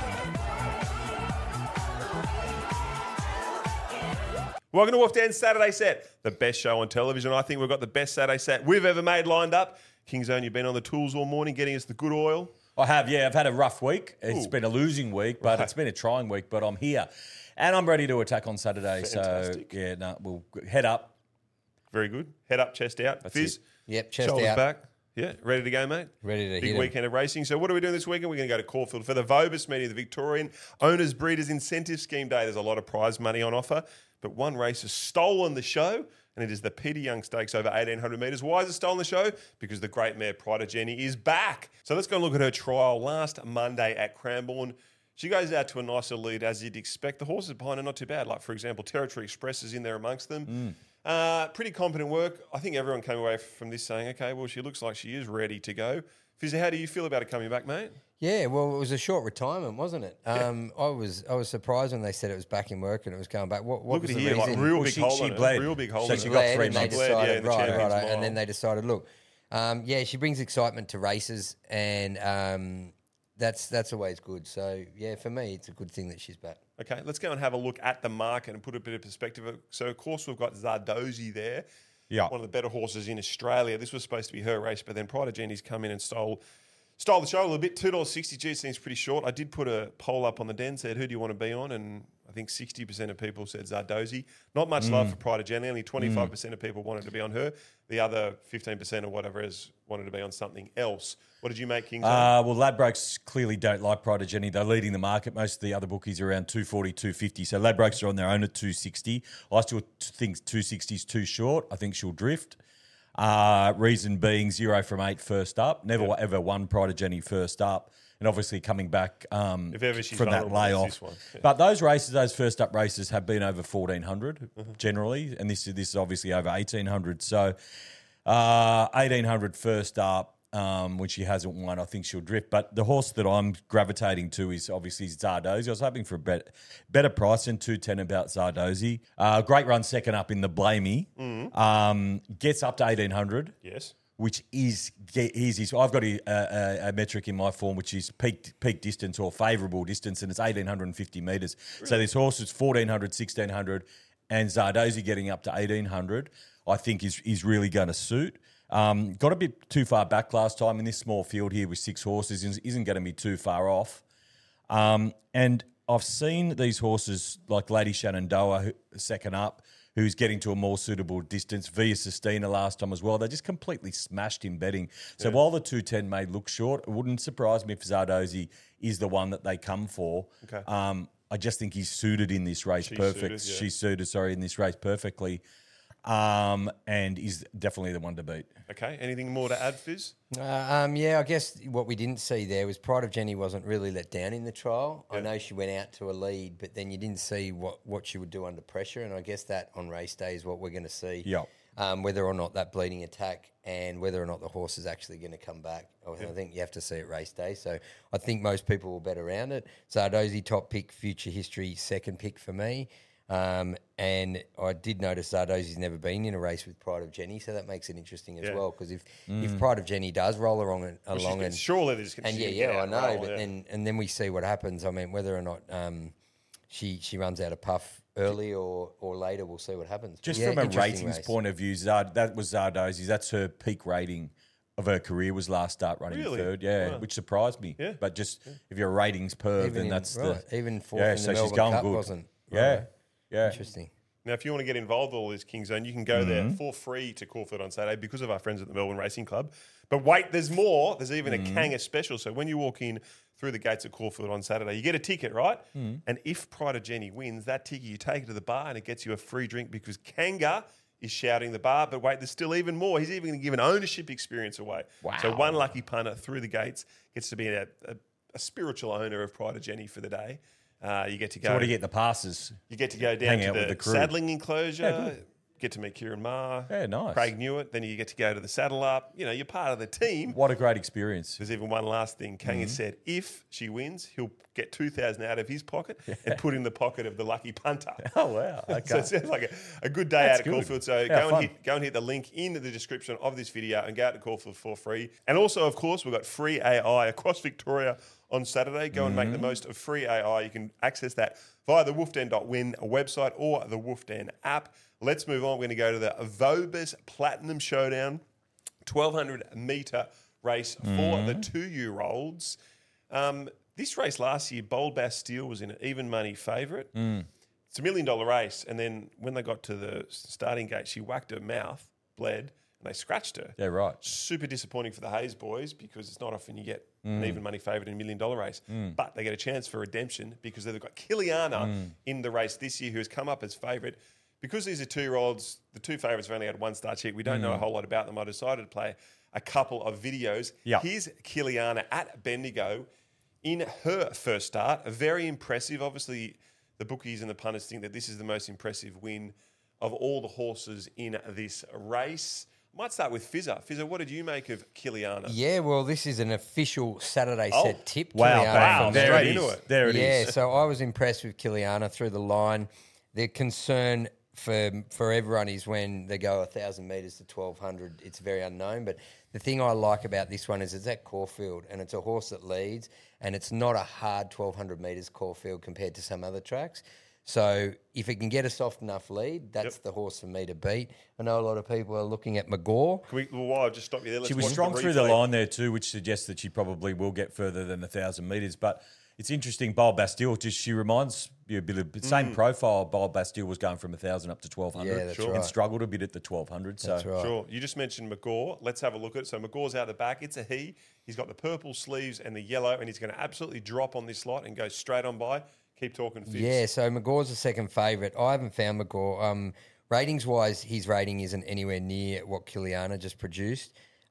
Welcome to Wolf Dan's Saturday Set, the best show on television. I think we've got the best Saturday set we've ever made lined up. Kingzone, you've been on the tools all morning getting us the good oil. I have, yeah. I've had a rough week. It's been a losing week, but it's been a trying week, but I'm here. And I'm ready to attack on Saturday. Fantastic. So, we'll head up. Very good. Head up, chest out. That's Fizz. it. Yep, chest Shoulders out. back. Yeah, ready to go, mate? Ready to Big hit 'em. weekend of racing. So what are we doing this weekend? We're going to go to Caulfield for the Vobis meeting, the Victorian Owners Breeders Incentive Scheme Day. There's a lot of prize money on offer, but one race has stolen the show, and it is the Peter Young Stakes over 1,800 metres. Why has it stolen the show? Because the great mare Pride of Jenny is back. So let's go and look at her trial last Monday at Cranbourne. She goes out to a nicer lead, as you'd expect. The horses behind her not too bad. Like, for example, Territory Express is in there amongst them. Pretty competent work. I think everyone came away from this saying, okay, well, she looks like she is ready to go. Fizzy, how do you feel about it coming back, mate? Yeah, well, it was a short retirement, wasn't it? I was surprised when they said it was back in work and it was going back. What Look was at the here, reason? like real big she hole in it. bled. Real big hole So in she it. got Glad, 3 and they months. Glad, yeah, decided, in the right, Champions and Mile. then they decided, look, she brings excitement to races, and that's always good. So yeah, for me, it's a good thing that she's back. Okay, let's go and have a look at the market and put a bit of perspective. So, of course, we've got Zardozi there. Yeah. One of the better horses in Australia. This was supposed to be her race, but then Pride of Jenny's come in and stole the show a little bit. $2.60 G seems pretty short. I did put a poll up on the Den, said, who do you want to be on? And I think 60% of people said Zardozi. Not much love for Pride of Jenny. Only 25% of people wanted to be on her. The other 15% or whatever is wanted to be on something else. What did you make, Kings? Well, Ladbrokes clearly don't like Pride of Jenny. They're leading the market. Most of the other bookies are around 240, 250. So Ladbrokes are on their own at 260. I still think 260 is too short. I think she'll drift. Reason being 0 from 8 first up. Never ever won Pride of Jenny first up. And obviously coming back If ever she's from that vulnerable, it's layoff. this one. Yeah. But those races, those first up races have been over 1,400 generally. And this is obviously over 1,800. So 1,800 first up. When she hasn't won, I think she'll drift. But the horse that I'm gravitating to is obviously Zardozi. I was hoping for a better price than 210 about Zardozi. Great run second up in the Blamey. Gets up to 1,800. Yes. Which is easy. So I've got a metric in my form, which is peak distance or favourable distance, and it's 1,850 metres. Really? So this horse is 1,400, 1,600, and Zardozi getting up to 1,800, I think is really going to suit. Got a bit too far back last time in this small field here with 6 horses. Isn't going to be too far off. And I've seen these horses like Lady Shenandoah, second up, who's getting to a more suitable distance. Via Sistina last time as well. They just completely smashed in betting. So while the 210 may look short, it wouldn't surprise me if Zardozi is the one that they come for. Okay. I just think he's suited in this race perfect. She's suited, in this race perfectly. And is definitely the one to beat. Okay. Anything more to add, Fizz? I guess what we didn't see there was Pride of Jenny wasn't really let down in the trial. I know she went out to a lead, but then you didn't see what she would do under pressure, and I guess that on race day is what we're going to see. Yeah. Whether or not that bleeding attack and whether or not the horse is actually going to come back. I think you have to see it race day. So I think most people will bet around it. Zardozi, top pick, future history, second pick for me. And I did notice Zardozi's never been in a race with Pride of Jenny, so that makes it interesting as well. Because if Pride of Jenny does roll along and surely there's I know, but then we see what happens. I mean, whether or not she runs out of puff early or later, we'll see what happens. Just from a ratings point of view, that was Zardozi's. That's her peak rating of her career was last start running third, which surprised me. Yeah. But just if you're a ratings perv, then that's even fourth in the Melbourne Cup wasn't. Yeah. Interesting. Now, if you want to get involved with all this Kingzone, you can go there for free to Caulfield on Saturday because of our friends at the Melbourne Racing Club. But wait, there's more. There's even a Kanga special. So when you walk in through the gates at Caulfield on Saturday, you get a ticket, right? And if Pride of Jenny wins, that ticket, you take it to the bar and it gets you a free drink because Kanga is shouting the bar. But wait, there's still even more. He's even going to give an ownership experience away. Wow. So one lucky punter through the gates gets to be a spiritual owner of Pride of Jenny for the day. You get to go. So what do you get the passes? You get to go down to with the crew. saddling enclosure. Get to meet Kieran Maher. Yeah, nice. Craig Newitt. Then you get to go to the saddle up. You know, you're part of the team. What a great experience. There's even one last thing. Kanga said if she wins, he'll get 2,000 out of his pocket and put in the pocket of the lucky punter. Oh, wow. Okay. So it sounds like a good day out at Caulfield. So Yeah, go and hit the link in the description of this video and go out to Caulfield for free. And also, of course, we've got free AI across Victoria on Saturday. Go and make the most of free AI. You can access that via the wolfden.win website or the Wolfden app. Let's move on. We're going to go to the Vobis Platinum Showdown, 1,200 metre race for the 2-year-olds. This race last year, Bold Bastille was in an even money favourite. It's $1 million race. And then when they got to the starting gate, she whacked her mouth, bled, and they scratched her. Yeah, right. Super disappointing for the Hayes boys because it's not often you get an even money favourite in $1 million race. But they get a chance for redemption because they've got Kiliana in the race this year who has come up as favourite. Because these are 2-year-olds, the two favourites have only had one start check. We don't know a whole lot about them. I decided to play a couple of videos. Yeah. Here's Kiliana at Bendigo in her first start. Very impressive. Obviously, the bookies and the punters think that this is the most impressive win of all the horses in this race. Might start with Fizzer. Fizzer, what did you make of Kiliana? Yeah, well, this is an official Saturday Oh, set tip. Wow, Kiliana bang. from There straight it into is. it. There it is. Yeah, so I was impressed with Kiliana through the line. The concern for everyone is when they go 1,000 metres to 1,200, it's very unknown. But the thing I like about this one is it's at Caulfield and it's a horse that leads and it's not a hard 1,200 metres Caulfield compared to some other tracks. So if it can get a soft enough lead, that's the horse for me to beat. I know a lot of people are looking at McGaw. Well, I'll just stop you there. Let's She was watch strong through the replay. line there too, which suggests that she probably will get further than 1,000 metres. But it's interesting, Bold Bastille, she reminds you a bit of the same profile. Bold Bastille was going from 1,000 up to 1,200 Yeah, that's and right. struggled a bit at the 1,200. So That's right. Sure. You just mentioned McGaw. Let's have a look at it. So McGaw's out the back. It's a he. He's got the purple sleeves and the yellow, and he's going to absolutely drop on this lot and go straight on by. Keep talking, Fizz. Yeah, so McGaw's the second favourite. I haven't found McGaw. Ratings-wise, his rating isn't anywhere near what Kiliana just produced.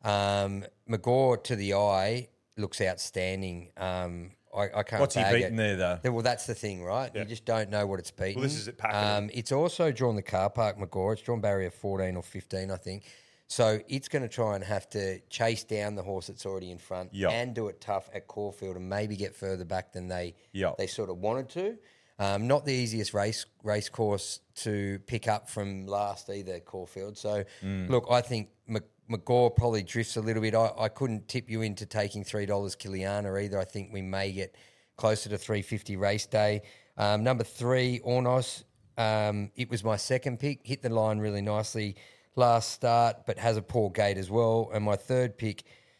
McGaw, to the eye, looks outstanding. I can't what's he bag beaten there, though? Well, that's the thing, right? You just don't know what it's beaten. Well, this is at Pakenham. It's also drawn the car park, McGaw. It's drawn barrier 14 or 15, I think. So it's going to try and have to chase down the horse that's already in front Yeah. and do it tough at Caulfield and maybe get further back than they Yeah. sort of wanted to. Not the easiest race course to pick up from last either, Caulfield. So, look, I think McGaw probably drifts a little bit. I couldn't tip you into taking $3 Kiliana either. I think we may get closer to $3.50 race day. Number 3, Ornos. It was my second pick. Hit the line really nicely last start, but has a poor gate as well. And my third pick,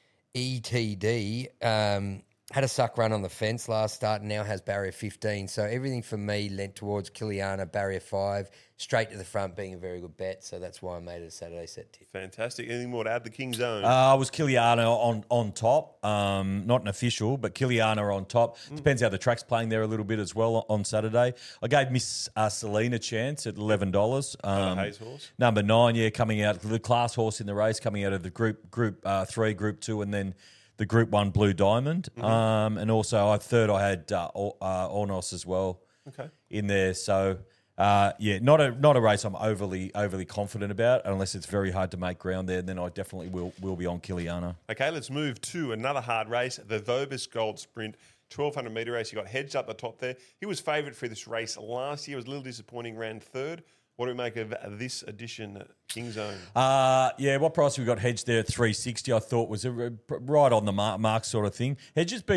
ETD, had a suck run on the fence last start and now has barrier 15. So everything for me lent towards Kiliana, barrier 5, straight to the front being a very good bet. So that's why I made it a Saturday set tip. Fantastic. Anything more to add? The King's Own. I was Kiliana on top, not an official, but Kiliana on top. Depends how the track's playing there a little bit as well on Saturday. I gave Miss Selena a chance at $11. Hayes horse. Number 9, coming out, the class horse in the race, coming out of the Group 3, Group 2, and then the Group 1 Blue Diamond. And also, I had Ornos as well in there. So, not a race I'm overly confident about, unless it's very hard to make ground there. Then I definitely will be on Kiliana. Okay, let's move to another hard race, the Vobis Gold Sprint 1,200 metre race. You got Hedged up the top there. He was favourite for this race last year. It was a little disappointing, ran third. What do we make of this edition, King's Own? What price we got Hedged there at 360? I thought was right on the mark sort of thing. Hedge has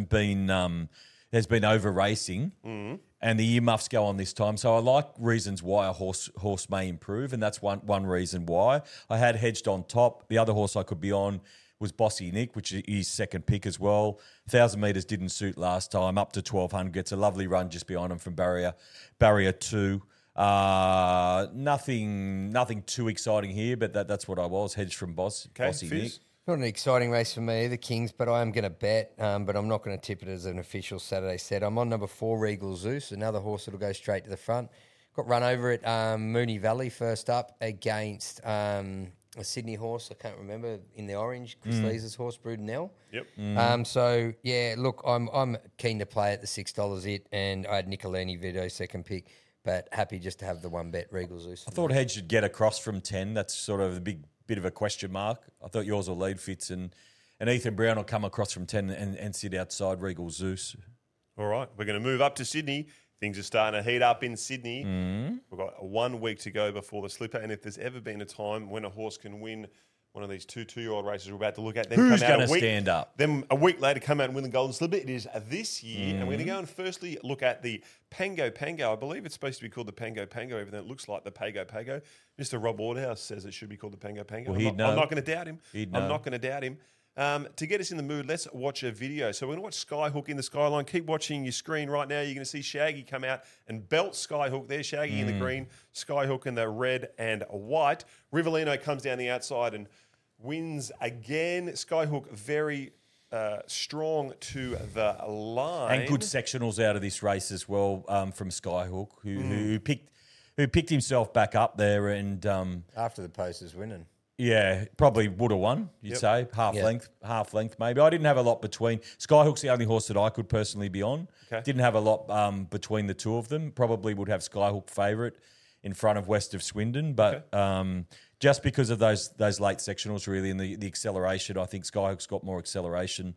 been over racing, and the earmuffs go on this time. So I like reasons why a horse may improve, and that's one reason why. I had Hedged on top. The other horse I could be on was Bossy Nick, which is his second pick as well. 1,000 metres didn't suit last time. Up to 1,200, gets a lovely run just behind him from barrier 2. Nothing too exciting here, but that's what I was. Hedged from Bossy Fizz? Nick. Not an exciting race for me, the Kings, but I am going to bet, but I'm not going to tip it as an official Saturday set. I'm on number 4, Regal Zeus, another horse that'll go straight to the front. Got run over at Mooney Valley first up against a Sydney horse, I can't remember, in the orange, Chris Lee's horse, Brudenell. Yep. So, yeah, look, I'm keen to play at the $6 it, and I had Nicolini Vito second pick, but happy just to have the one bet, Regal Zeus. I thought Hedge should get across from 10. That's sort of a bit of a question mark. I thought yours will lead Fitz, and Ethan Brown will come across from 10 and sit outside Regal Zeus. All right, we're going to move up to Sydney. Things are starting to heat up in Sydney. We've got 1 week to go before the Slipper, and if there's ever been a time when a horse can win one of these two-year-old races we're about to look at. Who's going to stand up? Then a week later come out and win the Golden Slipper. It is this year. And we're going to go and firstly look at the Pango Pango. I believe it's supposed to be called the Pango Pango, even though it looks like the Pago Pago. Mr. Rob Waterhouse says it should be called the Pango Pango. Well, I'm not going to doubt him. I'm not going to doubt him. To get us in the mood, let's watch a video. So we're going to watch Skyhook in the Skyline. Keep watching your screen right now. You're going to see Shaggy come out and belt Skyhook. There's Shaggy in the green, Skyhook in the red and white. Rivellino comes down the outside and wins again. Skyhook very strong to the line. And good sectionals out of this race as well from Skyhook, who picked himself back up there and After the post is winning. yeah, probably would have won, you'd say. Half length maybe. I didn't have a lot between. Skyhook's the only horse that I could personally be on. Okay. Didn't have a lot between the two of them. Probably would have Skyhook favourite in front of West of Swindon. But just because of those late sectionals really and the acceleration, I think Skyhook's got more acceleration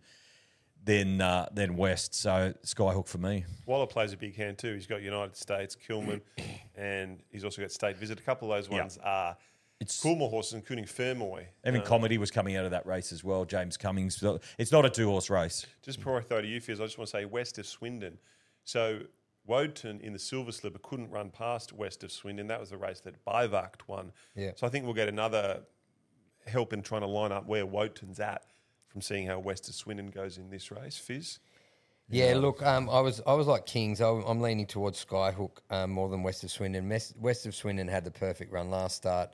than West. So Skyhook for me. Waller plays a big hand too. He's got United States, Kilman, and he's also got State Visit. A couple of those ones are Coolmore horses, including Fairmoy. Even Comedy was coming out of that race as well, James Cummings. So it's not a two-horse race. Just before I throw to you, Fizz, I just want to say West of Swindon. So Woden in the Silver Slipper couldn't run past West of Swindon. That was the race that Bivakt won. Yeah. So I think we'll get another help in trying to line up where Woden's at from seeing how West of Swindon goes in this race. Fizz? Yeah, look, I was like Kings. I'm leaning towards Skyhook more than West of Swindon. West of Swindon had the perfect run last start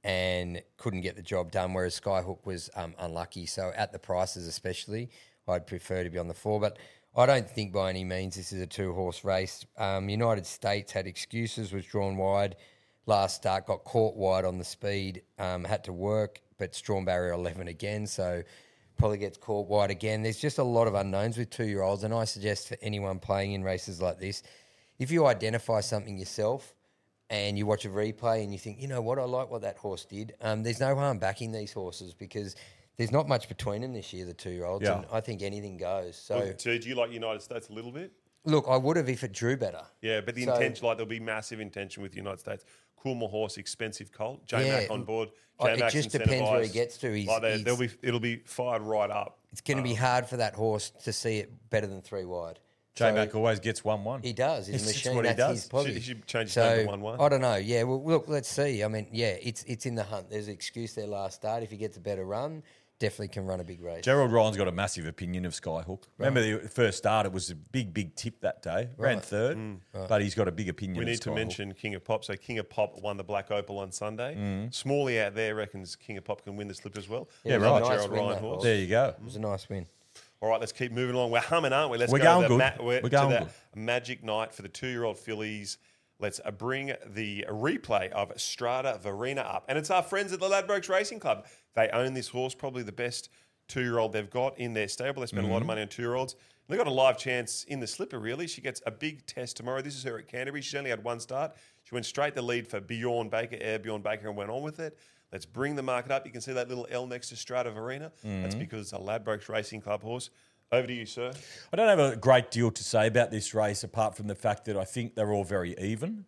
and couldn't get the job done, whereas Skyhook was unlucky. So at the prices especially, I'd prefer to be on the 4. But I don't think by any means this is a two-horse race. United States had excuses, was drawn wide last start, got caught wide on the speed, had to work, but it's drawn barrier 11 again, so probably gets caught wide again. There's just a lot of unknowns with 2-year-olds, and I suggest for anyone playing in races like this, if you identify something yourself and you watch a replay and you think, you know what, I like what that horse did, there's no harm backing these horses because there's not much between them this year, the 2-year-olds, and I think anything goes. So do you like United States a little bit? look, I would have if it drew better. Yeah, but the intention, like there'll be massive intention with the United States. Coolmore horse, expensive colt. J-Mac on board. It just depends where he gets to. It'll be fired right up. It's going to be hard for that horse to see it better than 3 wide. J-Mac always gets 1-1. He does. He's a It's machine. what he That's does. his positive. He should change his name to 1-1. I don't know. Yeah, well, look, let's see. I mean, yeah, it's in the hunt. There's an excuse there last start. If he gets a better run, definitely can run a big race. Gerald Ryan's got a massive opinion of Skyhook. Remember the first start, it was a big tip that day. Ran third, but he's got a big opinion We of need to Skyhook. mention King of Pop. So King of Pop won the Black Opal on Sunday. Smalley out there reckons King of Pop can win the slip as well. Yeah, right. it was a nice Gerald win, Ryan that horse. horse. There you go. It was a nice win. All right, let's keep moving along. We're humming, aren't we? Let's We're go going to good. We're We're going to good. the magic night for the 2-year-old fillies. Let's bring the replay of Strata Varina up. And it's our friends at the Ladbrokes Racing Club. They own this horse, probably the best 2-year-old they've got in their stable. They spend a lot of money on 2-year-olds. They've got a live chance in the slipper, really. She gets a big test tomorrow. This is her at Canterbury. She's only had 1 start. She went straight to lead for Bjorn Baker, Bjorn Baker, and went on with it. Let's bring the market up. You can see that little L next to Strata Varina. That's because it's a Ladbrokes Racing Club horse. Over to you, sir. I don't have a great deal to say about this race apart from the fact that I think they're all very even.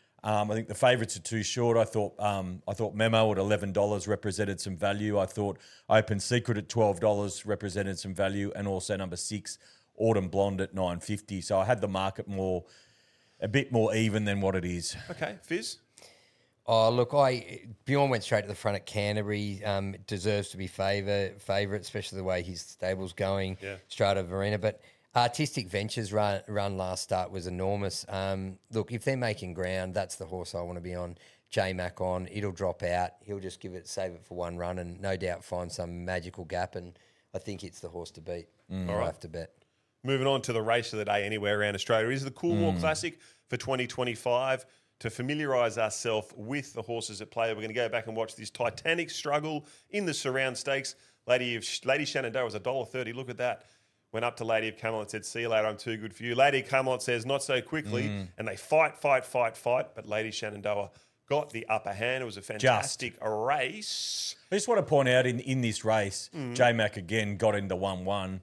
I think the favourites are too short. I thought Memo at $11 represented some value. I thought Open Secret at $12 represented some value, and also number 6 Autumn Blonde at $9.50. So I had the market a bit more even than what it is. Okay, Fizz. Oh, look, Bjorn went straight to the front at Canterbury. Deserves to be favourite, especially the way his stable's going. Yeah. Strata Varina. But Artistic Ventures run last start was enormous. Look, if they're making ground, that's the horse I want to be on. J-Mac on. It'll drop out. He'll just save it for 1 run and no doubt find some magical gap. And I think it's the horse to beat. I'll have to bet. Moving on to the race of the day anywhere around Australia is the Coolmore Classic for 2025. To familiarise ourselves with the horses at play, we're going to go back and watch this titanic struggle in the Surround Stakes. Lady Shenandoah was $1.30. Look at that. Went up to Lady of Camelot, said, "See you later, I'm too good for you." Lady of Camelot says, "Not so quickly." And they fight. But Lady Shenandoah got the upper hand. It was a fantastic race. I just want to point out in this race, J-Mac again got into 1-1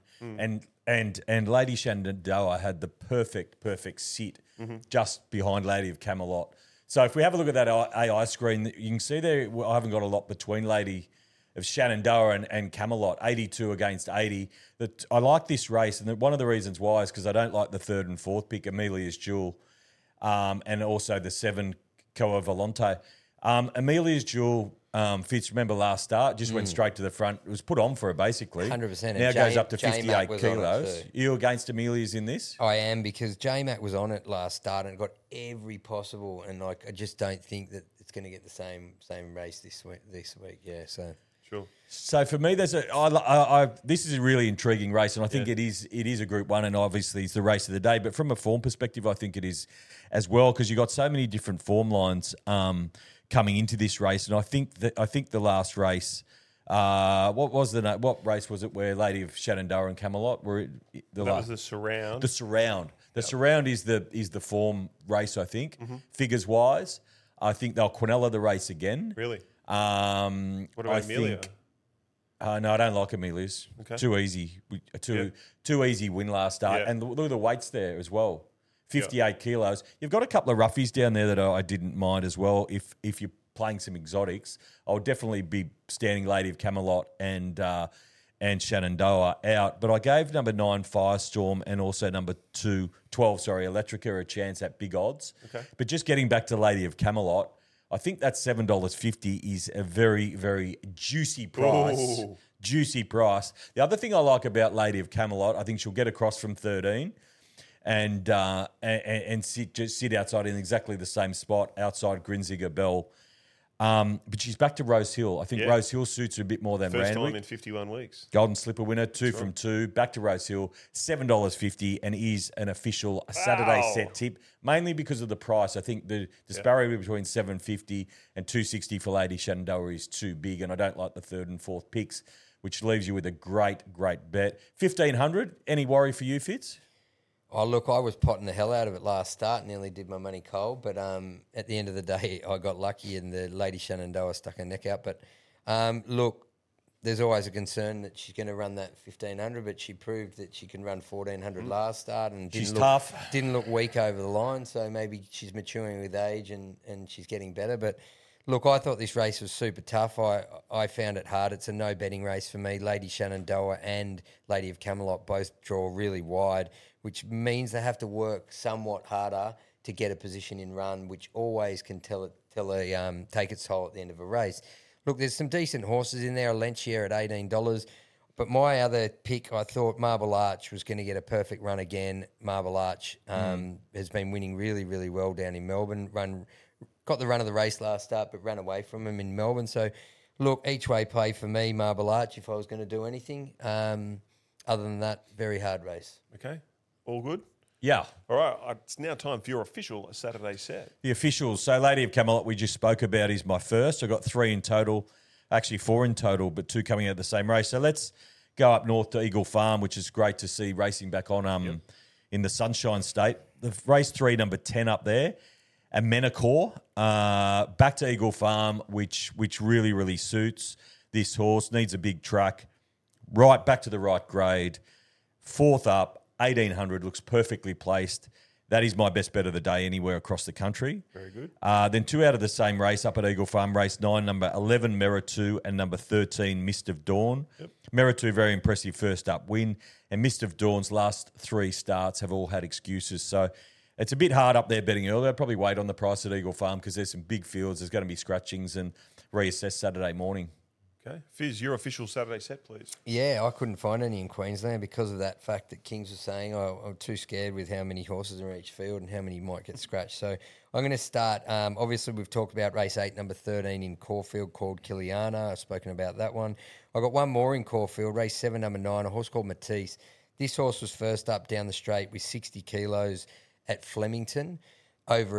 and Lady Shenandoah had the perfect sit just behind Lady of Camelot. So if we have a look at that AI screen, you can see there I haven't got a lot between Lady Shenandoah and Camelot, 82 against 80. I like this race, and one of the reasons why is because I don't like the third and fourth pick, Amelia's Jewel, and also the 7 Coa Volante. Amelia's Jewel, Fitz, remember last start, just went straight to the front. It was put on for her, basically. 100%. Now it goes up to J-Mac 58 was on it kilos. too. You against Amelia's in this? I am, because J-Mac was on it last start and got every possible, and I just don't think that it's going to get the same race this week. Yeah, so Sure. So for me, this is a really intriguing race, and I think it is a Group 1, and obviously it's the race of the day. But from a form perspective, I think it is as well, because you've got so many different form lines coming into this race, and I think the last race, what race was it where Lady of Shenandoah and Camelot were Was the Surround. The Surround. The Surround is the form race, I think. Figures wise, I think they'll Quinella the race again. Really? What about Amelia? No, I don't like Amelia's. Okay. Too easy. Too easy win last start. Yeah. And look at the weights there as well. 58 kilos. You've got a couple of roughies down there that I didn't mind as well. If you're playing some exotics, I would definitely be standing Lady of Camelot and Shenandoah out. But I gave number 9 Firestorm and also number 12 Electrica a chance at big odds. Okay. But just getting back to Lady of Camelot, I think that $7.50 is a very, very juicy price. Ooh. Juicy price. The other thing I like about Lady of Camelot, I think she'll get across from 13 and sit outside in exactly the same spot outside Grinziger Bell. But she's back to Rose Hill. I think Rose Hill suits her a bit more than First Randwick. time in 51 weeks. Golden Slipper winner, 2 from 2, back to Rose Hill, $7.50, and is an official Saturday set tip, mainly because of the price. I think the disparity between $7.50 and $2.60 for Lady Shenandoah is too big, and I don't like the third and fourth picks, which leaves you with a great bet. 1,500, any worry for you, Fitz? Oh, look, I was potting the hell out of it last start, nearly did my money cold, but at the end of the day, I got lucky and the Lady Shenandoah stuck her neck out. But look, there's always a concern that she's going to run that 1,500, but she proved that she can run 1,400 last start and didn't look weak over the line, so maybe she's maturing with age and she's getting better. But look, I thought this race was super tough. I found it hard. It's a no betting race for me. Lady Shenandoah and Lady of Camelot both draw really wide, which means they have to work somewhat harder to get a position in run, which always can take its toll at the end of a race. Look, there's some decent horses in there. Alencia at $18. But my other pick, I thought Marble Arch was going to get a perfect run again. Marble Arch has been winning really, really well down in Melbourne. Got the run of the race last start, but ran away from him in Melbourne. So, look, each way play for me, Marble Arch, if I was going to do anything. Other than that, very hard race. Okay. All good? Yeah. All right. It's now time for your official Saturday set. The officials. So Lady of Camelot we just spoke about is my first. I got 3 in total, actually 4 in total, but 2 coming out of the same race. So let's go up north to Eagle Farm, which is great to see racing back on in the Sunshine State. The race 3, number 10 up there. And Menacor, back to Eagle Farm, which really, really suits this horse. Needs a big track. Right, back to the right grade. 4th up, 1,800, looks perfectly placed. That is my best bet of the day anywhere across the country. Very good. Then 2 out of the same race up at Eagle Farm, race 9, number 11, Meritu, and number 13, Mist of Dawn. Yep. Meritu, very impressive first up win. And Mist of Dawn's last 3 starts have all had excuses. So it's a bit hard up there betting early. I'd probably wait on the price at Eagle Farm because there's some big fields. There's going to be scratchings and reassess Saturday morning. Okay. Fizz, your official Saturday set, please. Yeah, I couldn't find any in Queensland because of that fact that Kings was saying. I'm too scared with how many horses are in each field and how many might get scratched. So I'm going to start. Obviously, we've talked about race 8, number 13 in Caulfield called Kiliana. I've spoken about that one. I got one more in Caulfield, race 7, number 9, a horse called Matisse. This horse was first up down the straight with 60 kilos at Flemington. Over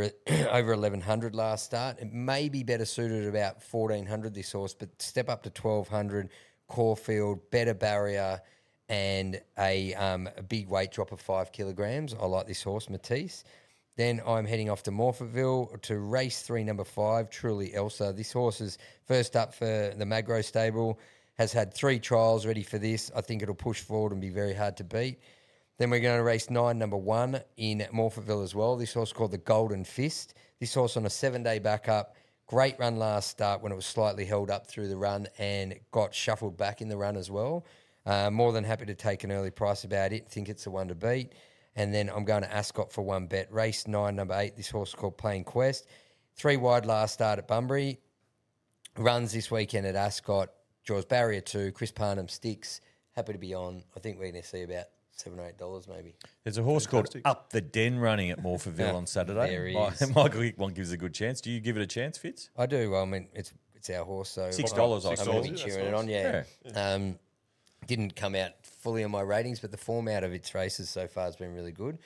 1,100 last start. It may be better suited at about 1,400, this horse, but step up to 1,200, Caulfield, better barrier, and a big weight drop of 5 kilograms. I like this horse, Matisse. Then I'm heading off to Morphettville to race 3, number 5, Truly Elsa. This horse is first up for the Magro stable, has had 3 trials ready for this. I think it'll push forward and be very hard to beat. Then we're going to race 9, number 1 in Morphettville as well. This horse called the Golden Fist. This horse on a 7-day backup Great run last start when it was slightly held up through the run and got shuffled back in the run as well. More than happy to take an early price about it. Think it's a one to beat. And then I'm going to Ascot for one bet. Race 9, number 8. This horse is called Plain Quest. 3 wide last start at Bunbury. Runs this weekend at Ascot. Draws barrier 2. Chris Parnham sticks. Happy to be on. I think we're going to see about $7 or $8 maybe. There's a horse called Up the Den running at Morphettville on Saturday. There he is. Michael Hickmont gives a good chance. Do you give it a chance, Fitz? I do. Well, I mean, it's our horse, so $6 I I'm saw. going to be cheering it on. Yeah. Didn't come out fully on my ratings, but the form out of its races so far has been really good.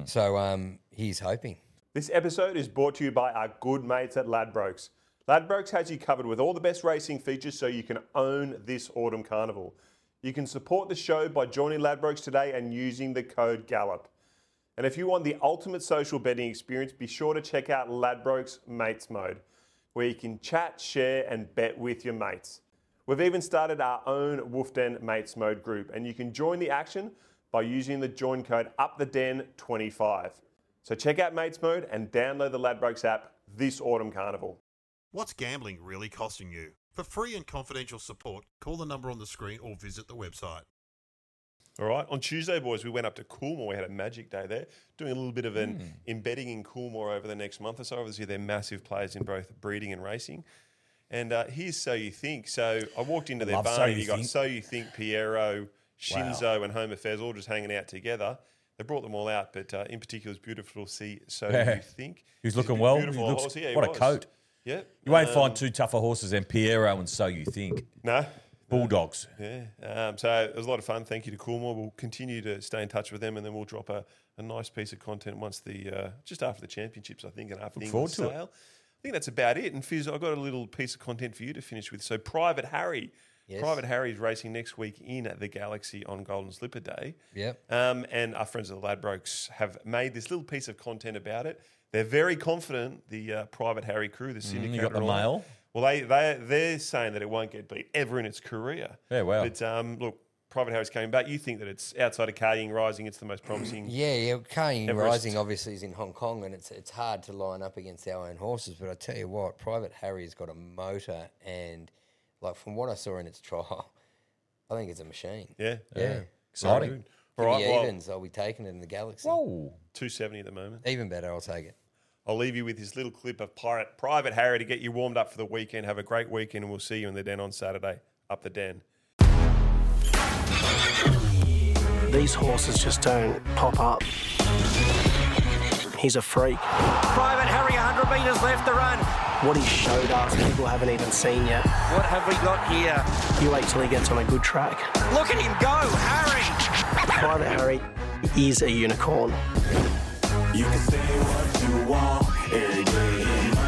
So he's hoping. This episode is brought to you by our good mates at Ladbrokes. Ladbrokes has you covered with all the best racing features so you can own this autumn carnival. You can support the show by joining Ladbrokes today and using the code GALLOP. And if you want the ultimate social betting experience, be sure to check out Ladbrokes Mates Mode, where you can chat, share and bet with your mates. We've even started our own Wolfden Mates Mode group, and you can join the action by using the join code UPTHEDEN25. So check out Mates Mode and download the Ladbrokes app this autumn carnival. What's gambling really costing you? For free and confidential support, call the number on the screen or visit the website. All right. On Tuesday, boys, we went up to Coolmore. We had a magic day there, doing a little bit of an embedding in Coolmore over the next month or so. Obviously, they're massive players in both breeding and racing. And here's So You Think. So I walked into their Love barn So and You you got Think. So You Think, Piero, Shinzo and Home Affairs all just hanging out together. They brought them all out, but in particular, it's beautiful to see So You Think. He was He's looking a well. beautiful He looks- horse. Yeah, he what a was. coat. Yeah. You won't find two tougher horses than Piero and So You Think. No. Bulldogs. Yeah. So it was a lot of fun. Thank you to Coolmore. We'll continue to stay in touch with them, and then we'll drop a nice piece of content once just after the championships, I think, and after the forward England to it. sale. I think that's about it. And Fizz, I've got a little piece of content for you to finish with. So Private Harry. Yes. Private Harry is racing next week in the Galaxy on Golden Slipper Day. Yep. And our friends at the Ladbrokes have made this little piece of content about it. They're very confident, the Private Harry crew, the syndicate. you got the and all that. mail? Well, they're saying that it won't get beat ever in its career. Yeah, wow. But look, Private Harry's coming back. You think that it's outside of Carrying Rising, it's the most promising. Yeah. Carrying Everest. Rising obviously is in Hong Kong, and it's hard to line up against our own horses. But I tell you what, Private Harry's got a motor, and like from what I saw in its trial, I think it's a machine. Yeah. Exciting. All Give right, me well, evens, I'll be taking it in the Galaxy. Whoa. 270 at the moment. Even better, I'll take it. I'll leave you with this little clip of Private Harry to get you warmed up for the weekend. Have a great weekend, and we'll see you in the Den on Saturday. Up the Den. These horses just don't pop up. He's a freak. Private Harry, 100 metres left to run. What he showed us, people haven't even seen yet. What have we got here? You wait till he gets on a good track. Look at him go, Harry! Private Harry is a unicorn. You can say what you want every day.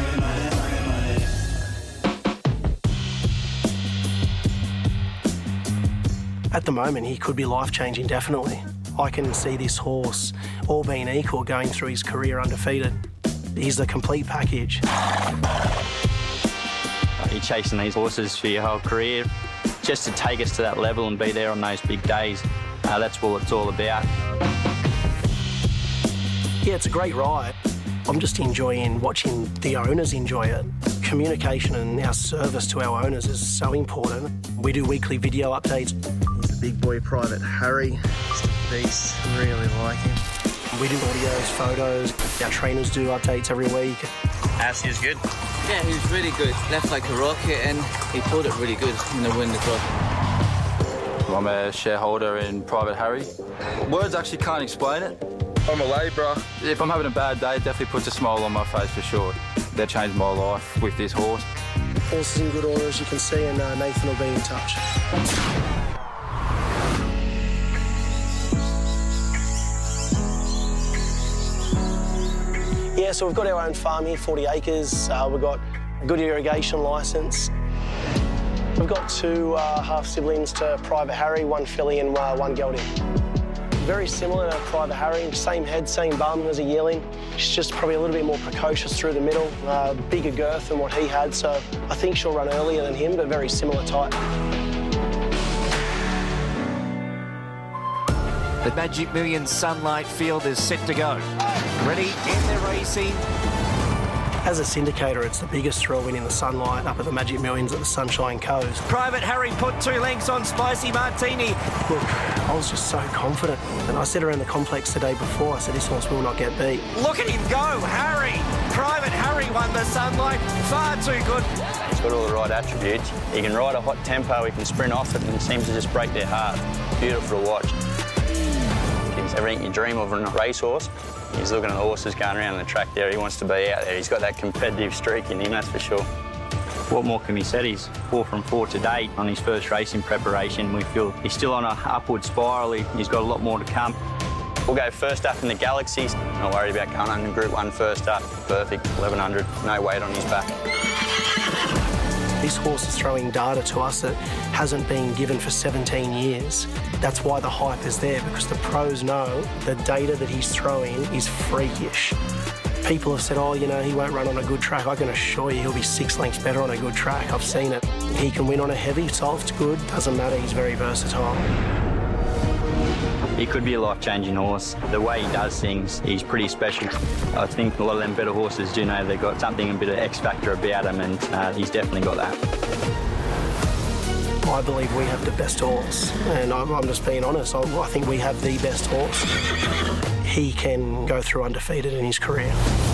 At the moment, he could be life-changing, definitely. I can see this horse, all being equal, going through his career undefeated. He's the complete package. You're chasing these horses for your whole career. Just to take us to that level and be there on those big days, that's what it's all about. Yeah, it's a great ride. I'm just enjoying watching the owners enjoy it. Communication and our service to our owners is so important. We do weekly video updates. He's a big boy, Private Harry. He's a beast. Really like him. We do audios, photos. Our trainers do updates every week. As is good. Yeah, he was really good. Left like a rocket and he pulled it really good in the wind as well. I'm a shareholder in Private Harry. Words actually can't explain it. I'm a labourer. If I'm having a bad day, it definitely puts a smile on my face for sure. That changed my life with this horse. Horse is in good order, as you can see, and Nathan will be in touch. Yeah, so we've got our own farm here, 40 acres. We've got a good irrigation licence. We've got two half-siblings to Private Harry, one filly and one gelding. Very similar to Private Harry, same head, same bum as a yearling. She's just probably a little bit more precocious through the middle, bigger girth than what he had, so I think she'll run earlier than him, but very similar type. The Magic Millions Sunlight Field is set to go. Ready in the racing. As a syndicator, it's the biggest thrill winning the Sunlight up at the Magic Millions at the Sunshine Coast. Private Harry put 2 lengths on Spicy Martini. Look, I was just so confident. And I said around the complex the day before, I said, this horse will not get beat. Look at him go, Harry. Private Harry won the Sunlight. Far too good. He's got all the right attributes. He can ride a hot tempo, he can sprint off it, and it seems to just break their heart. Beautiful to watch. He's everything you dream of in a racehorse. He's looking at the horses going around the track there. He wants to be out there. He's got that competitive streak in him, that's for sure. What more can be said? He's 4 from 4 to date on his first race in preparation. We feel he's still on an upward spiral. He's got a lot more to come. We'll go first up in the Galaxy. Not worried about going under Group 1 first up. Perfect, 1100, no weight on his back. This horse is throwing data to us that hasn't been given for 17 years. That's why the hype is there, because the pros know the data that he's throwing is freakish. People have said, oh, you know, he won't run on a good track. I can assure you he'll be 6 lengths better on a good track. I've seen it. He can win on a heavy, soft, good, doesn't matter. He's very versatile. He could be a life-changing horse. The way he does things, he's pretty special. I think a lot of them better horses do know they've got something, a bit of X-factor about him, and he's definitely got that. I believe we have the best horse, and I'm just being honest. I think we have the best horse. He can go through undefeated in his career.